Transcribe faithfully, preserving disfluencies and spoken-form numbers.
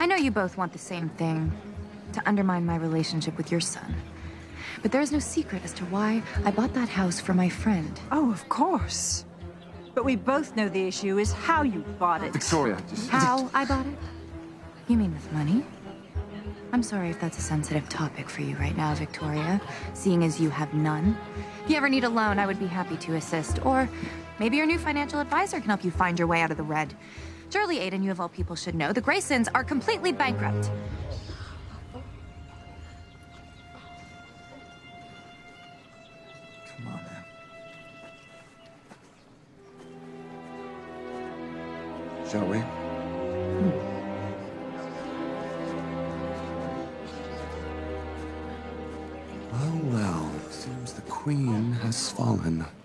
I know you both want the same thing, to undermine my relationship with your son. But there is no secret as to why I bought that house for my friend. Oh, of course. But we both know the issue is how you bought it. Victoria, just... How I bought it? You mean with money? I'm sorry if that's a sensitive topic for you right now, Victoria, seeing as you have none. If you ever need a loan, I would be happy to assist. Or maybe your new financial advisor can help you find your way out of the red. Surely, Aiden, you of all people should know, the Graysons are completely bankrupt. Come on, Em. Shall we? Hmm. Well, well, seems the Queen has fallen.